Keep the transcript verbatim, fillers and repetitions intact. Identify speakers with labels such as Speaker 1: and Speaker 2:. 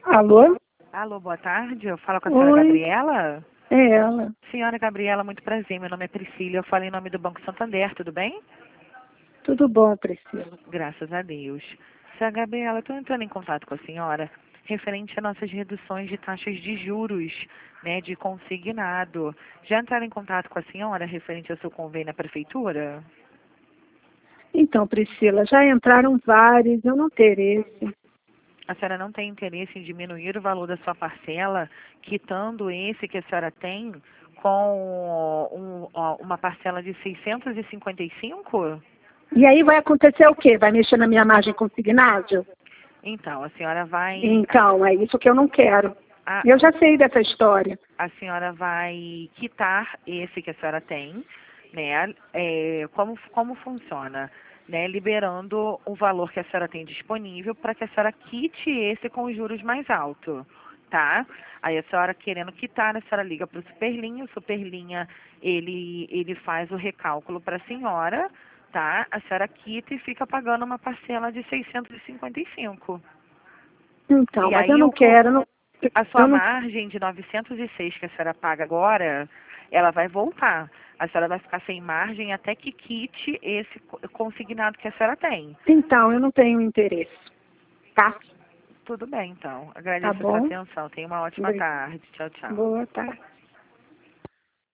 Speaker 1: Alô?
Speaker 2: Alô, boa tarde. Eu falo com a senhora
Speaker 1: Oi,
Speaker 2: Gabriela.
Speaker 1: é ela.
Speaker 2: Senhora Gabriela, muito prazer. Meu nome é Priscila. Eu falo em nome do Banco Santander, tudo bem?
Speaker 1: Tudo bom, Priscila?
Speaker 2: Graças a Deus. Senhora Gabriela, eu estou entrando em contato com a senhora referente a nossas reduções de taxas de juros, né, de consignado. Já entraram em contato com a senhora referente ao seu convênio na prefeitura?
Speaker 1: Então, Priscila, já entraram vários, eu não interesse.
Speaker 2: A senhora não tem interesse em diminuir o valor da sua parcela, quitando esse que a senhora tem com um- ó, uma parcela de seiscentos e cinquenta e cinco?
Speaker 1: E aí vai acontecer o quê? Vai mexer na minha margem consignado?
Speaker 2: Então, a senhora vai,
Speaker 1: Então, é isso que eu não quero.
Speaker 2: a,
Speaker 1: Eu já sei dessa história.
Speaker 2: a senhora vai quitar esse que a senhora tem, né? É, como, como funciona? Né, liberando o valor que a senhora tem disponível para que a senhora quite esse com os juros mais altos, tá? Aí a senhora querendo quitar, a senhora liga para o Superlinha, o Superlinha, ele, ele faz o recálculo para a senhora, tá? A senhora quita e fica pagando uma parcela de seiscentos e cinquenta e cinco.
Speaker 1: Então,
Speaker 2: E
Speaker 1: mas eu
Speaker 2: aí
Speaker 1: não
Speaker 2: o, co-
Speaker 1: quero, não-
Speaker 2: a sua
Speaker 1: eu não.
Speaker 2: margem de novecentos e seis que a senhora paga agora, ela vai voltar. A senhora vai ficar sem margem até que quite esse co- consignado que a senhora tem.
Speaker 1: Então, eu não tenho interesse. Tá?
Speaker 2: Tudo bem, então.
Speaker 1: Tá
Speaker 2: Agradeço a sua
Speaker 1: bom?
Speaker 2: atenção. Tenha uma ótima
Speaker 1: Bem,
Speaker 2: tarde. Tchau, tchau.
Speaker 1: boa tarde.